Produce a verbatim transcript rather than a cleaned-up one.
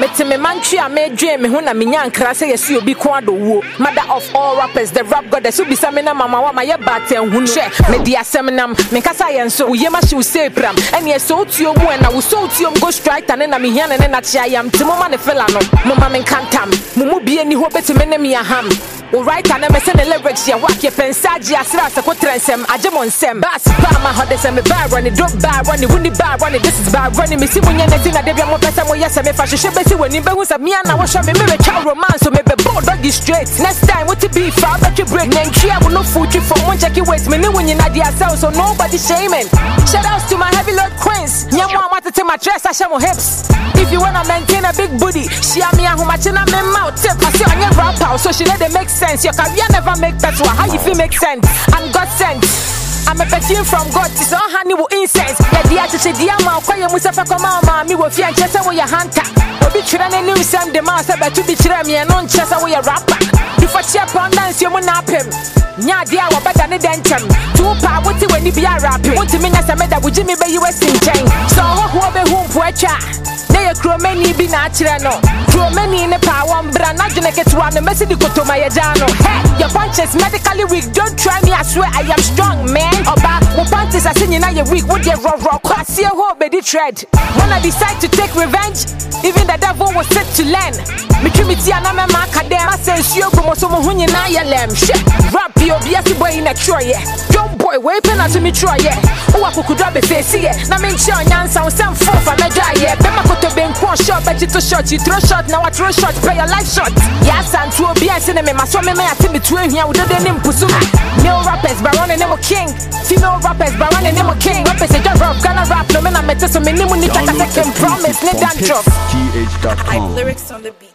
Mete me mantri a me dwe me ho na me nyankra se yesi obi ko adowo. Mother of all rappers, the rap goddess who be some na mama wa ma ye baten hunu. She me di asem nam me kasa yen so ye ma shi say pram. Ene ye so tuo mu na wo so tuo go strike tane na me hia ne na chia yam timo ma ne fela no. Mama me kantam. Mumu bi eni ho beti me ne me aham. O right and me send the lyrics ya wak ye pensaji asra se ko trensem ajemon sem. Bass ba ma hode se me ba run it, drop ba run it, wuni ba run it, this is ba run it. Me si munye ne na devia mo pesa mo yesa me fa hwehwe besi wani be hu sa me na wo hwe me me cha romance so me be bold doggy straight. Next time what to be for bet you break nentria wo no food for one check it wait me ne wunye na dia sell so nobody shaming. Shout outs to my heavy load queens. Nyamo amata te my dress I my hips. If you wanna maintain a big booty, she a me a how much in a me mouth tip. I see on your rap house so she let it make sense. Your career never make better. How you feel make sense? I'm God sent. I'm a perfume from God. It's all honey with incense. Yeah, dear to say, dear ma, call you Musafa Kama, me with fear just away your hunter. Obi chira ne new sam de master, but to be chira me and non chest away a rapper. If I check on dance, you will nap him. Nya dear, what better than dentum. Two power, what you when you be a rapper. Want to mean as a meda, would you me be you a sing chain? So, who will be home for a chat? They are crew many be natural. No, crew many in the power, brand not gonna get one. The message you go to my Jano. Hey, your punches medically weak. Don't try me, I swear I am strong, man. Oba, what punches are singing now you're weak. What you rock rock? I see a whole baby tread. When I decide to take revenge, even the devil was set to learn. Me trimity and I'm a macadam. I say, you go so when you now your lamb. Shit, rap your B S boy in a tray. Young boy, wait pen to me try. Oh, I could drop a face here. Now, make sure you sound some four for me die. Yeah, to be one shot, but you two shot, you throw shot, now I throw shot, play a life shot. Yes, and two be a cinema, my swim, I think between here with the name Pusu. Male rappers, Baron and Nemo King. Female rappers, Baron and Nemo King. Rappers, a job of Ghana rap, no man, I met so many when you take a second promise, need that drop. T H dot com. Lyrics on the beat.